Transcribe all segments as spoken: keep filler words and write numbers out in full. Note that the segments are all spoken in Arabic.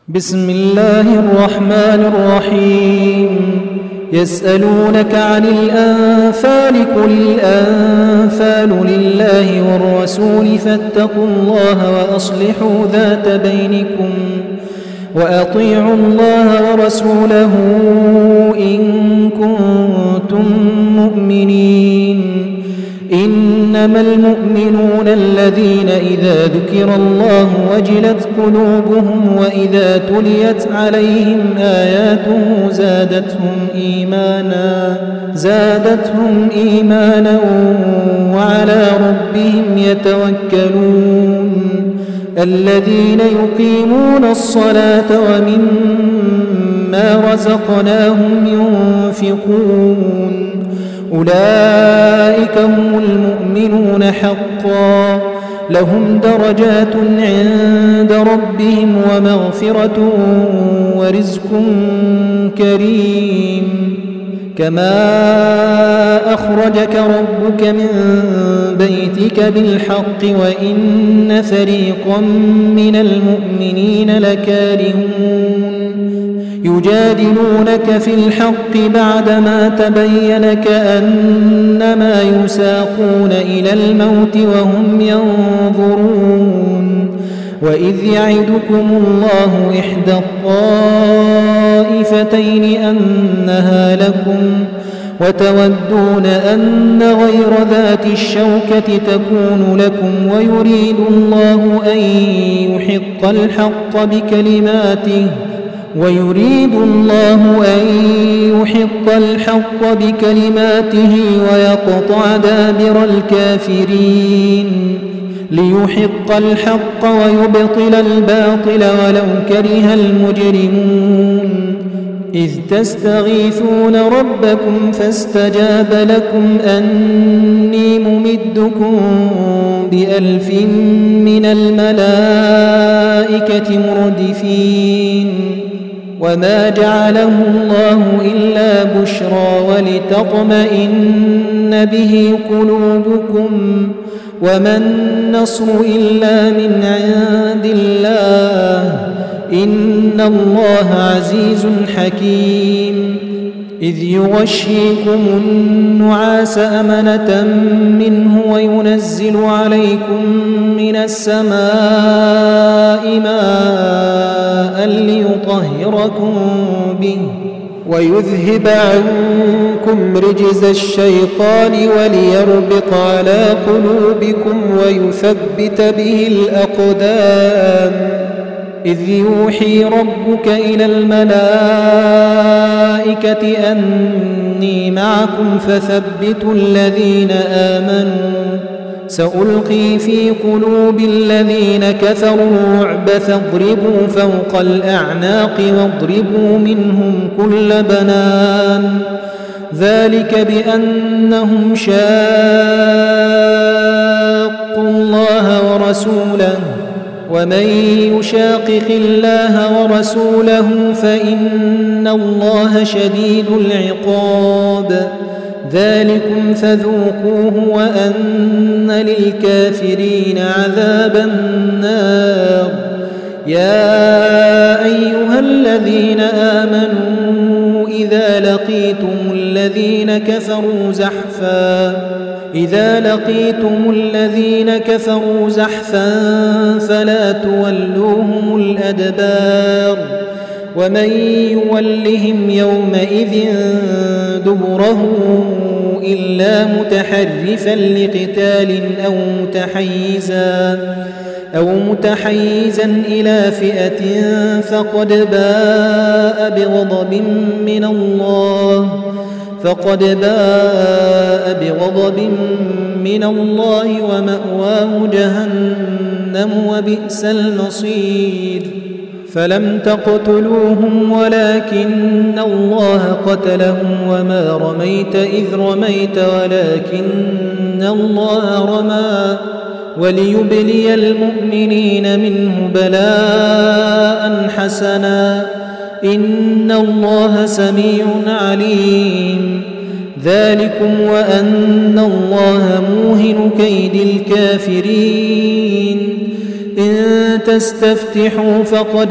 بسم الله الرحمن الرحيم. يسألونك عن الأنفال قل الأنفال لله والرسول فاتقوا الله وأصلحوا ذات بينكم وأطيعوا الله ورسوله إن كنتم مؤمنين. إنما المؤمنون الذين إذا ذكر الله وجلت قلوبهم وإذا تليت عليهم آياته زادتهم إيمانا زادتهم إيمانا وعلى ربهم يتوكلون. الذين يقيمون الصلاة ومما رزقناهم ينفقون أولئك هم المؤمنون حقا لهم درجات عند ربهم ومغفرة ورزق كريم. كما أخرجك ربك من بيتك بالحق وإن فريقا من المؤمنين لكارهون يجادلونك في الحق بعدما تبين كأنما يساقون إلى الموت وهم ينظرون. وإذ يعدكم الله إحدى الطائفتين أنها لكم وتودون أن غير ذات الشوكة تكون لكم ويريد الله أن يحق الحق بكلماته ويريد الله أن يحق الحق بكلماته ويقطع دابر الكافرين ليحق الحق ويبطل الباطل ولو كره المجرمون. إذ تستغيثون ربكم فاستجاب لكم أني ممدكم بألف من الملائكة مردفين. وما جعله الله إلا بشرى ولتطمئن به قلوبكم وما النصر إلا من عند الله إن الله عزيز حكيم. إذ يغشيكم النعاس أمنة منه وينزل عليكم من السماء ماء ليطهركم به ويذهب عنكم رجز الشيطان وليربط على قلوبكم ويثبت به الأقدام. إذ يوحي ربك إلى الملائكة أني معكم فثبتوا الذين آمنوا سألقي في قلوب الذين كفروا الرعب فاضربوا فوق الأعناق واضربوا منهم كل بنان. ذلك بأنهم شاقوا الله ورسوله ومن يشاقق الله ورسوله فإن الله شديد العقاب. ذلكم فذوقوه وأن للكافرين عذاب النار. يا أيها الذين آمنوا إذا لقيتم الذين كفروا زحفا إذا لقيتم الذين كفروا زحفا فلا تولوهم الأدبار. ومن يولهم يومئذ دبره إلا متحرفا لقتال أو متحيزا أو متحيزا إلى فئة فقد باء بغضب من الله فقد باء بغضب من الله ومأواه جهنم وبئس المصير. فلم تقتلوهم ولكن الله قتلهم وما رميت إذ رميت ولكن الله رمى وليبلي المؤمنين منه بلاء حسنا إن الله سميع عليم. ذلكم وأن الله موهن كيد الكافرين. إن تستفتحوا فقد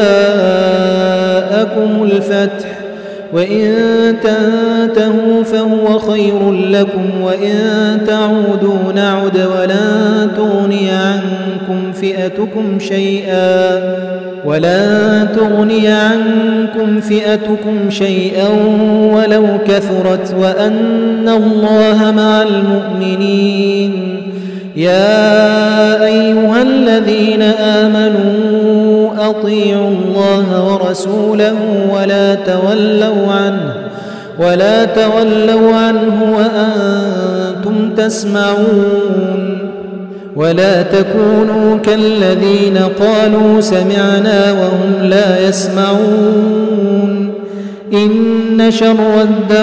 جاءكم الفتح وإن تنتهوا فهو خير لكم وإن تعودوا نعد ولن تغني عنكم فئتكم شيئا ولن تغني عنكم فئتكم شيئا ولو كثرت وأن الله مع المؤمنين. يا أيها الذين آمنوا أطيعوا الله ورسوله ولا تولوا عنه ولا تولوا عنه وأنتم تسمعون ولا تكونوا كالذين قالوا سمعنا وهم لا يسمعون. إن شر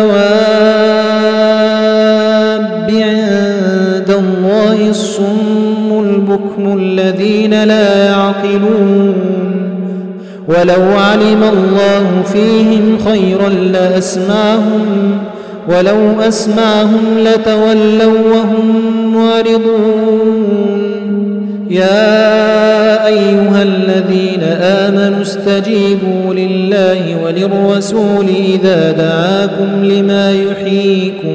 الدواب عند الله الصم البكم الذين لا يعقلون. ولو علم الله فيهم خيرا لأسمعهم ولو أسمعهم لتولوا وهم معرضون. يا أيها الذين آمنوا استجيبوا لله وللرسول إذا دعاكم لما يحييكم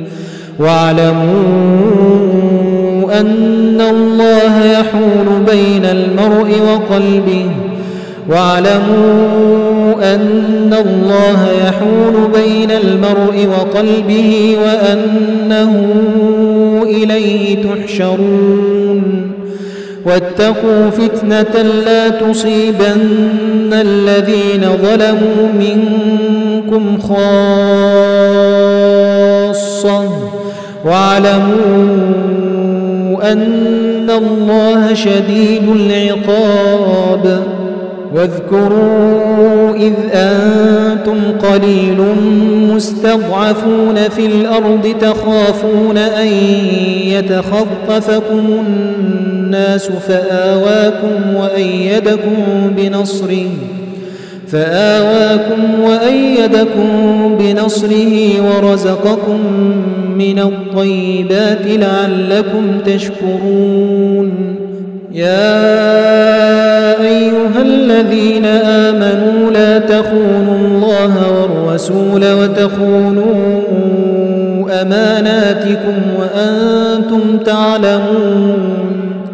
واعلموا أن الله يحول بين المرء وقلبه واعلموا أن الله يحول بين المرء وقلبه وأنه إليه تحشرون. واتقوا فتنة لا تصيبن الذين ظلموا منكم خاصة واعلموا أن الله شديد العقاب. واذكروا إذ أنتم قليل مستضعفون في الأرض تخافون أن يتخطفكم الناس فآواكم وأيدكم بنصره فآواكم وأيدكم بنصره ورزقكم من الطيبات لعلكم تشكرون. يا أيها الذين آمنوا لا تخونوا الله والرسول وتخونوا أماناتكم وأنتم تعلمون.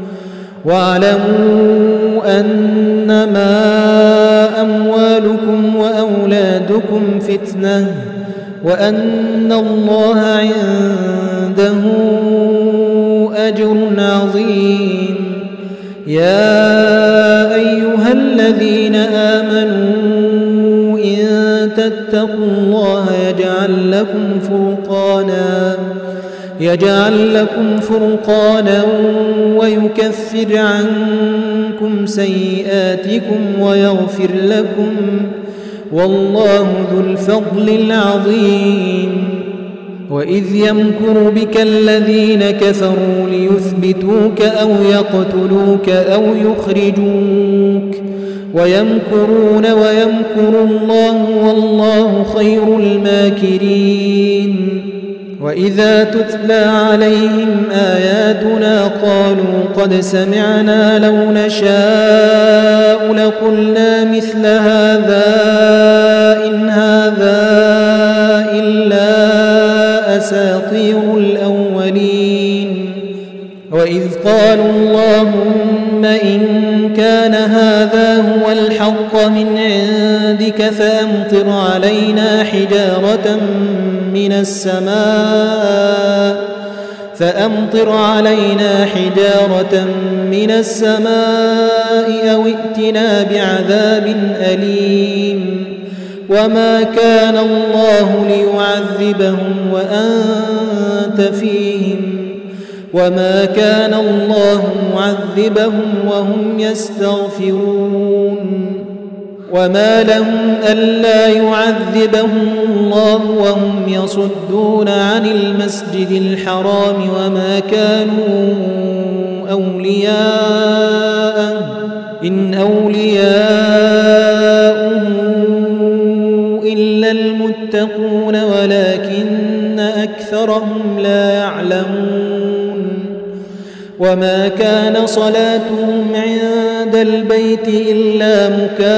واعلموا أنما أموالكم وأولادكم فتنة وأن الله عنده أجر عظيم. يا أيها الذين آمنوا إن تتقوا الله يجعل لكم فرقانا يجعل لكم فرقانا ويكفر عنكم سيئاتكم ويغفر لكم والله ذو الفضل العظيم. وإذ يمكر بك الذين كفروا ليثبتوك أو يقتلوك أو يخرجوك ويمكرون ويمكر الله والله خير الماكرين. وإذا تتلى عليهم آياتنا قالوا قد سمعنا لو نشاء لقلنا مثل هذا إن هذا إلا أساطير الأولين. وإذ قالوا اللهم إن كان هذا هو الحق من عندك فأمطر علينا حجارة من السماء فأمطر علينا حجارة من السماء أو ائتنا بعذاب أليم. وما كان الله ليعذبهم وأنت فيهم وما كان الله معذبهم وهم يستغفرون. وما لهم ألا يعذبهم الله وهم يصدون عن المسجد الحرام وما كانوا أولياءه إن أولياؤه إلا المتقون ولكن أكثرهم لا يعلمون. وما كان صلاتهم عند البيت إلا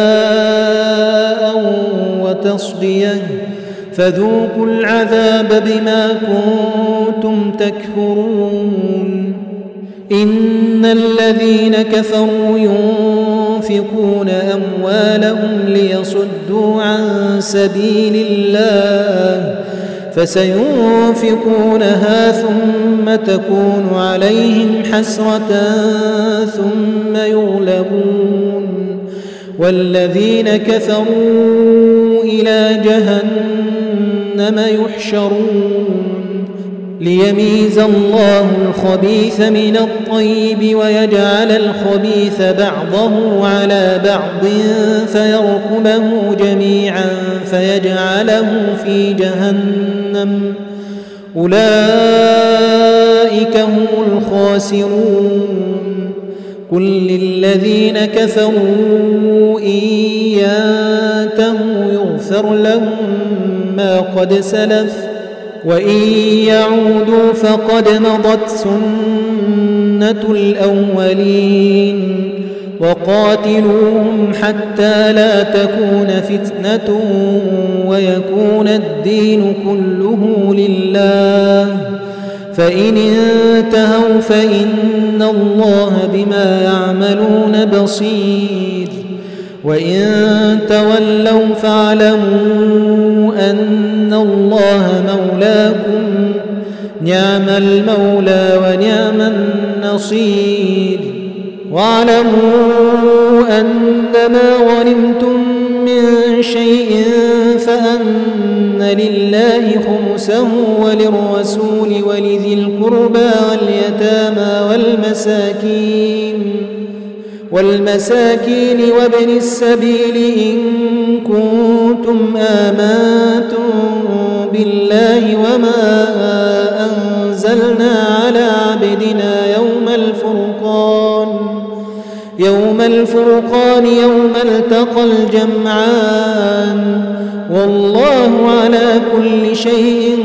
مكاء وتصدية فذوقوا العذاب بما كنتم تكفرون إن الذين كفروا ينفقون أموالهم ليصدوا عن سبيل الله فسينفقونها ثم تكون عليهم حسرة ثم يغلبون والذين كفروا إلى جهنم يحشرون ليميز الله الخبيث من الطيب ويجعل الخبيث بعضه على بعض فيركمه جميعا فيجعله في جهنم أولئك هم الخاسرون قل للذين كفروا إن ينتهوا يغفر لهم ما قد سلف وإن يعودوا فقد مضت سنة الأولين وقاتلوهم حتى لا تكون فتنة ويكون الدين كله لله فإن انتهوا فإن الله بما يعملون بصير وإن تولوا فاعلموا أن الله مولاكم نعم المولى ونعم النصير واعلموا أنما غنمتم من شيء فأن لله خمسه وللرسول ولذي القربى واليتامى والمساكين والمساكين وابن السبيل إن كنتم آمنتم بالله وما أنزلنا على عبدنا يوم الفرقان يوم الفرقان يوم التقى الجمعان والله على كل شيء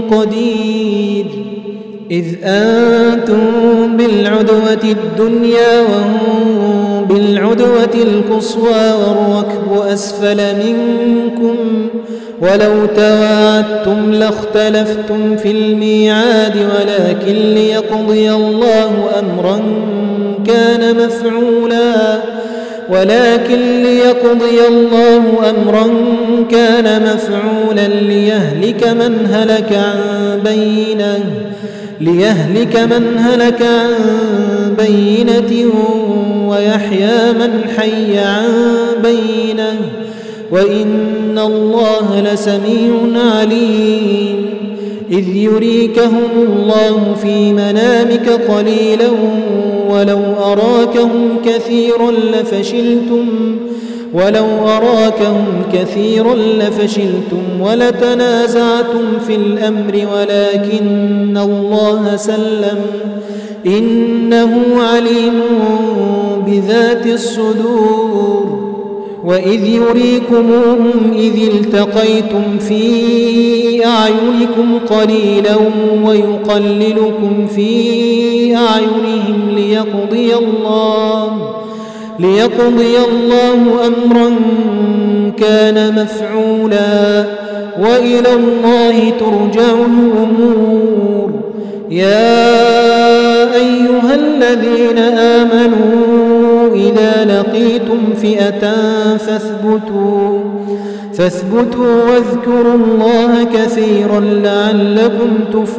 قدير إذ أنتم بالعدوة الدنيا وهم بالعدوة القصوى والركب أسفل منكم ولو تواعدتم لاختلفتم في الميعاد ولكن ليقضي الله أمرا كان مفعولا ولكن ليقضي الله أمرا كان مفعولا ليهلك من هلك عن بينه ليهلك من هلك عن بينة ويحيى من حي عن بينة وإن الله لسميع عليم إذ يريكهم الله في منامك قليلا ولو أراكهم كثيرا لفشلتم ولو أراكهم كثيرا لفشلتم ولتنازعتم في الأمر ولكن الله سلم إنه عليم بذات الصدور وإذ يريكموهم إذ التقيتم في أعينكم قليلا ويقللكم في أعينهم ليقضي الله ليقضي الله أمرا كان مفعولا وإلى الله ترجع الأمور يا أيها الذين آمنوا إذا لقيتم فئة فاثبتوا فاثبتوا واذكروا الله كثيرا لعلكم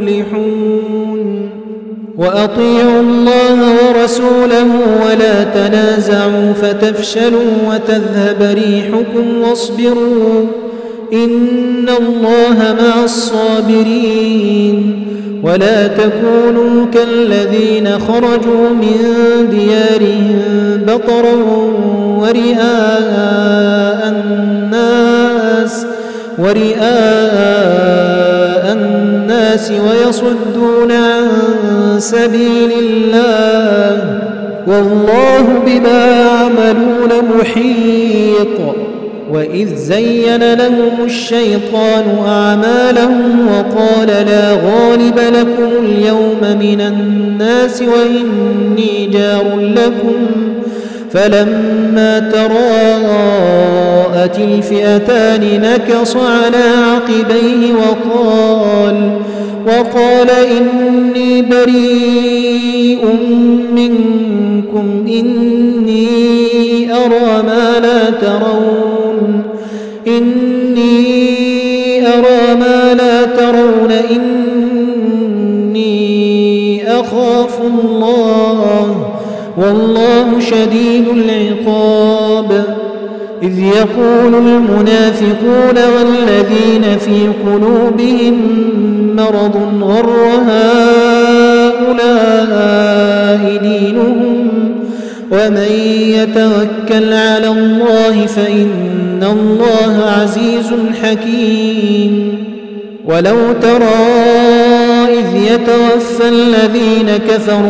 تفلحون وأطيعوا الله ورسوله ولا تنازعوا فتفشلوا وتذهب ريحكم واصبروا إن الله مع الصابرين ولا تكونوا كالذين خرجوا من ديارهم بطرا ورئاء الناس ورئاء الناس ويصدون عن سبيل الله والله بما يعملون محيط وإذ زين لهم الشيطان أعمالهم وقال لا غالب لكم اليوم من الناس وإني جار لكم فلما تراءت الفئتان نكص على عقبيه وقال وقال إني بريء منكم إني أرى ما لا ترون إني أرى ما لا ترون إني أخاف الله والله شديد العقاب إذ يقول المنافقون والذين في قلوبهم مرض غر هؤلاء دينهم ومن يتوكل على الله فإن الله عزيز حكيم ولو ترى إذ يتوفى الذين كفروا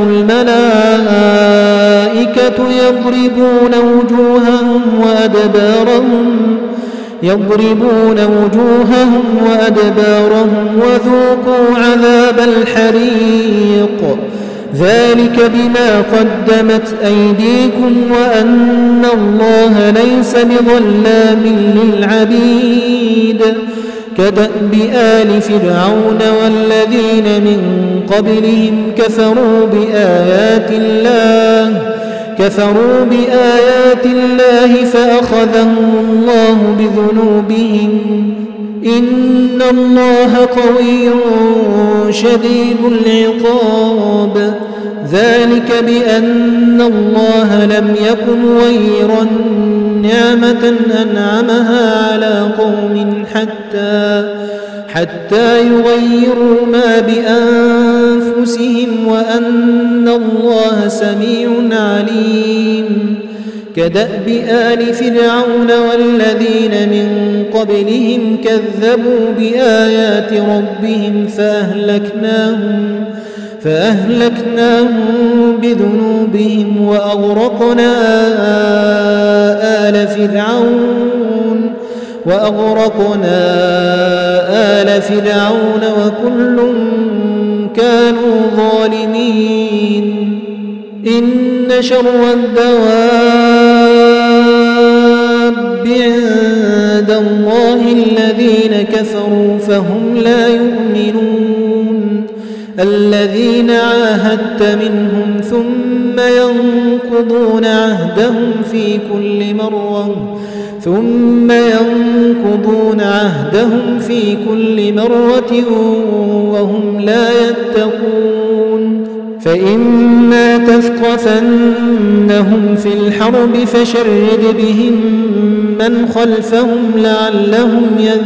الملائكة يضربون وجوههم وأدبارهم يضربون وجوههم وأدبارهم وذوقوا عذاب الحريق ذلك بما قدمت أيديكم وأن الله ليس بظلام للعبيد كدأب آل فرعون والذين من قبلهم كفروا بآيات الله كفروا بآيات الله فأخذهم الله بذنوبهم إن الله قوي شديد العقاب ذلك بأن الله لم يكن غيرا نعمة أنعمها على قوم حتى حتى يغيروا ما بأنفسهم وأن الله سميع عليم كدأب آل فرعون والذين من قبلهم كذبوا بآيات ربهم فأهلكناهم فأهلكناهم بذنوبهم وأغرقنا آل فرعون وأغرقنا آل فرعون وكل كانوا ظالمين إن شر الدواب عند الله الذين كفروا فهم لا يؤمنون الذين عاهدت منهم ثم ينقضون عهدهم في كل مرة ثم ينقضون عهدهم في كل مرة وهم لا يتقون فإما تثقفنهم في الحرب فشرد بهم من خلفهم لعلهم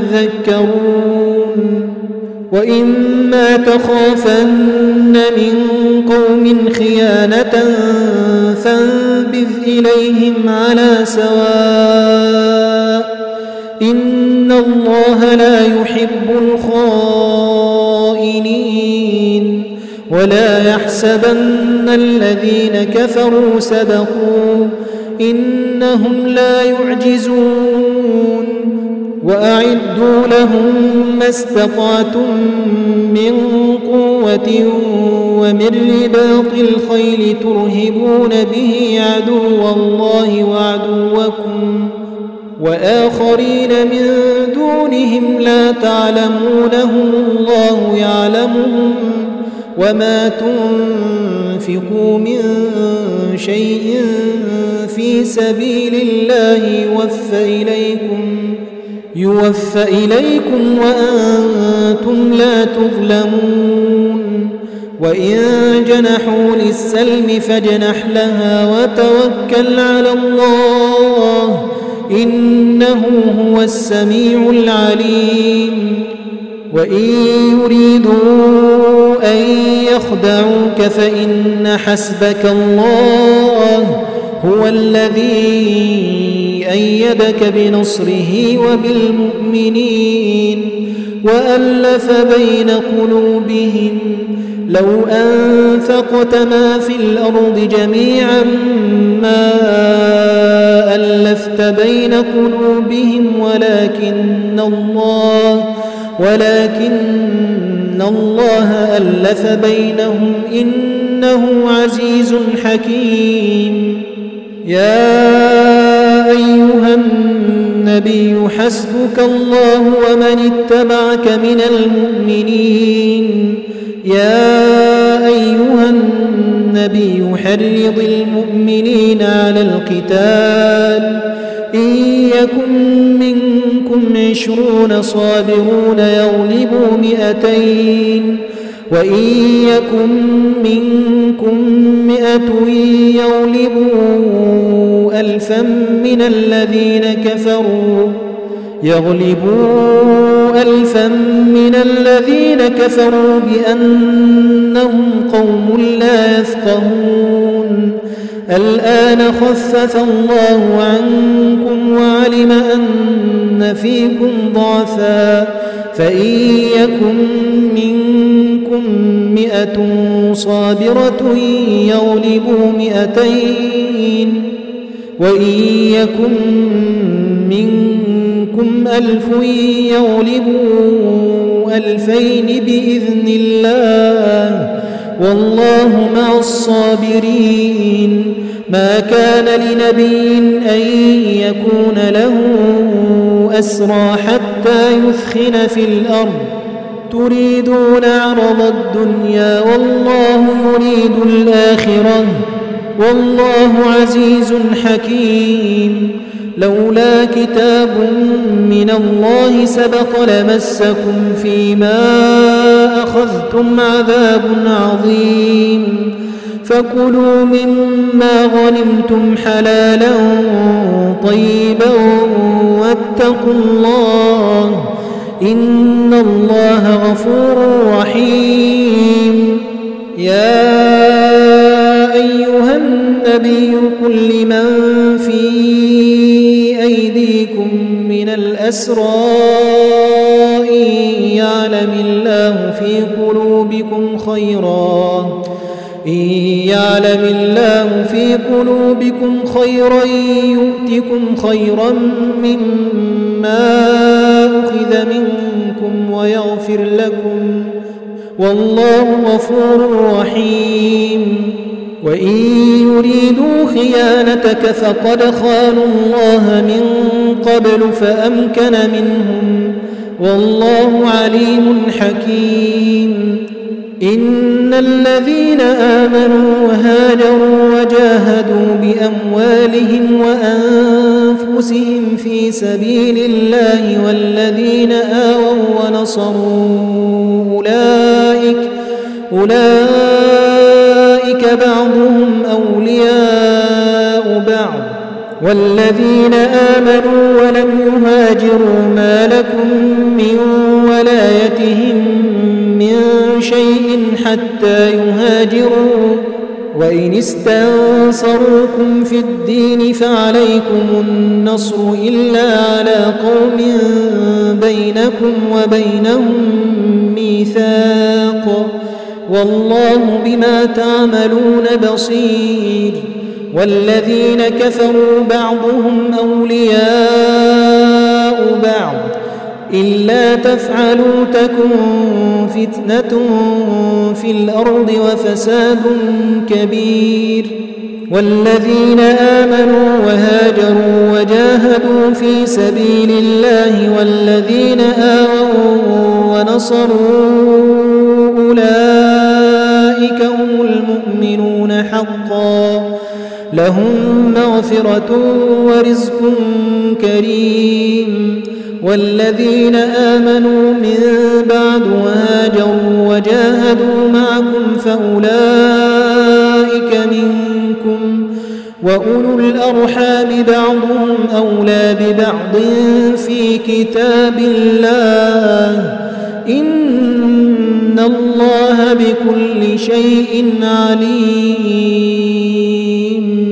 يذكرون وإما تخافن من قوم خيانة فانبذ إليهم على سواء إن الله لا يحب الخائنين ولا يحسبن الذين كفروا سبقوا إنهم لا يعجزون وأعدوا لهم ما استطعتم من قوة ومن رباط الخيل ترهبون به عدو الله وعدوكم وآخرين من دونهم لا تعلمونهم الله يعلمهم وما تنفقوا من شيء في سبيل الله يوفى إليكم يوفى إليكم وأنتم لا تظلمون وإن جنحوا للسلم فاجنح لها وتوكل على الله إنه هو السميع العليم وإن يريدوا أن يخدعوك فإن حسبك الله هو الذي أيدك بنصره وبالمؤمنين وألف بين قلوبهم لو أنفقت ما في الأرض جميعا ما ألفت بين قلوبهم ولكن الله ولكن الله ألف بينهم إنه عزيز حكيم. يا أيها النبي حسبك الله ومن اتبعك من المؤمنين. يا أيها النبي حرض المؤمنين على القتال إن يكن منكم عشرون صابرون يغلبوا مئتين وإن يكن منكم مئة يغلبوا ألفا من الذين كفروا يغلبوا ألفا من الذين كفروا بأنهم قوم لا يفقهون. الآن خفف الله عنكم وعلم أن فيكم ضعفا فإن يكن منكم مئة صابرة يغلبوا مئتين وإن يكن منكم ألف يغلبوا ألفين بإذن الله والله مع الصابرين. ما كان لنبي أن يكون له أسرى حتى يثخن في الأرض تريدون عرض الدنيا والله يريد الآخرة والله عزيز حكيم. لولا كتاب من الله سبق لمسكم فيما أخذتم عذاب عظيم فكلوا مما غنمتم حلالا طيبا واتقوا الله إن الله غفور رحيم. يا أيها النبي قل لمن في أيديكم من الأسرى إن يعلم الله في قلوبكم خيرا إن يعلم الله في قلوبكم خيرا يؤتكم خيرا مما أخذ منكم ويغفر لكم والله غفور رحيم. وإن يريدوا خيانتك فقد خانوا الله من قبل فأمكن منهم والله عليم حكيم. إن الذين آمنوا وهاجروا وجاهدوا بأموالهم وأنفسهم في سبيل الله والذين آووا ونصروا أولئك أولئك بعضهم أولياء بعض والذين آمنوا ولم يهاجروا ما لكم من ولايتهم من شيء حتى يهاجروا وإن استنصروكم في الدين فعليكم النصر إلا على قوم بينكم وبينهم ميثاق والله بما تعملون بصير. والذين كفروا بعضهم أولياء بعض إلا تفعلوا تكن فتنة في الأرض وفساد كبير. والذين آمنوا وهاجروا وجاهدوا في سبيل الله والذين آووا ونصروا أولئك هم المؤمنون حقا لهم مغفرة ورزق كريم. والذين آمنوا من بعد وهاجروا وجاهدوا معكم فأولئك منكم وأولو الأرحام بعضهم أولى ببعض في كتاب الله إن الله بكل شيء عليم.